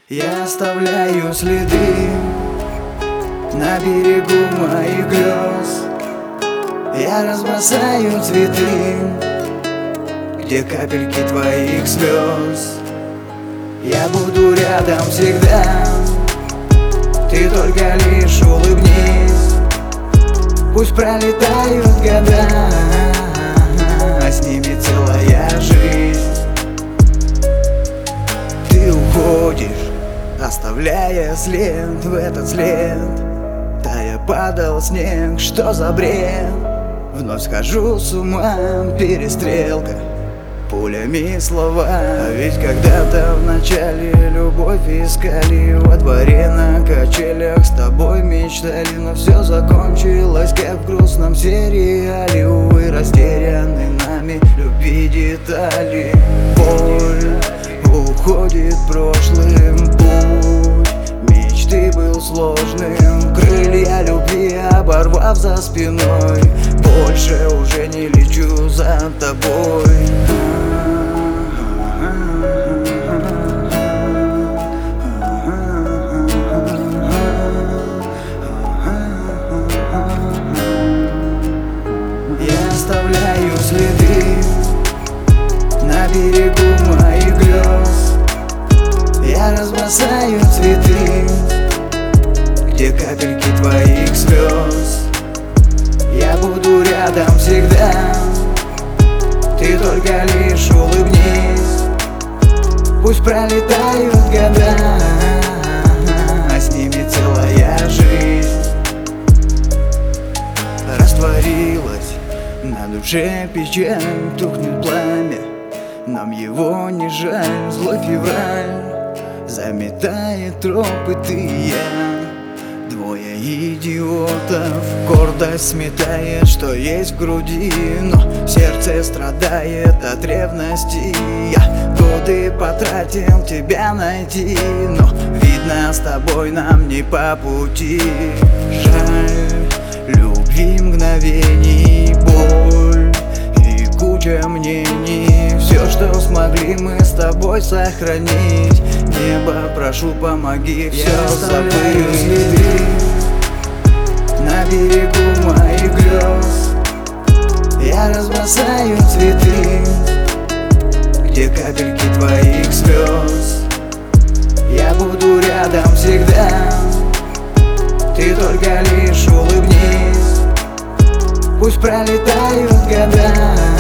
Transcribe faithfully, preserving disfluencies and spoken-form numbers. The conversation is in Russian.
Я оставляю следы на берегу моих грез. Я разбросаю цветы, где капельки твоих слез. Я буду рядом всегда, ты только лишь улыбнись. Пусть пролетают года, а с ними целая жизнь. Ты уходишь, оставляя след, в этот след тая падал снег. Что за бред? Вновь схожу с ума, перестрелка пулями слова. А ведь когда-то в начале любовь искали, во дворе на качелях с тобой мечтали. Но все закончилось, как в грустном сериале. Увы, растеряны нами любви детали. Боль уходит прошлым, путь мечты был сложным. Крылья любви оборвав за спиной, больше уже не лечу за тобой. Я оставляю следы на берегу моих грез. Я разбросаю цветы, где капельки твоих слез. Я буду рядом всегда, ты только лишь улыбнись. Пусть пролетают года, а с ними целая жизнь. Растворилась на душе печаль, тухнет пламя, нам его не жаль. Злой февраль заметает тропы, ты и я, двое идиотов. Гордость сметает, что есть в груди, но сердце страдает от ревности. Я годы потратил тебя найти, но видно, с тобой нам не по пути. Жаль любви мгновений, боль и куча мнений. Все, что смогли мы с тобой сохранить. Небо, прошу, помоги все забыть. На берегу моих грез я разбросаю цветы, где капельки твоих слез. Я буду рядом всегда, ты только лишь улыбнись. Пусть пролетают года,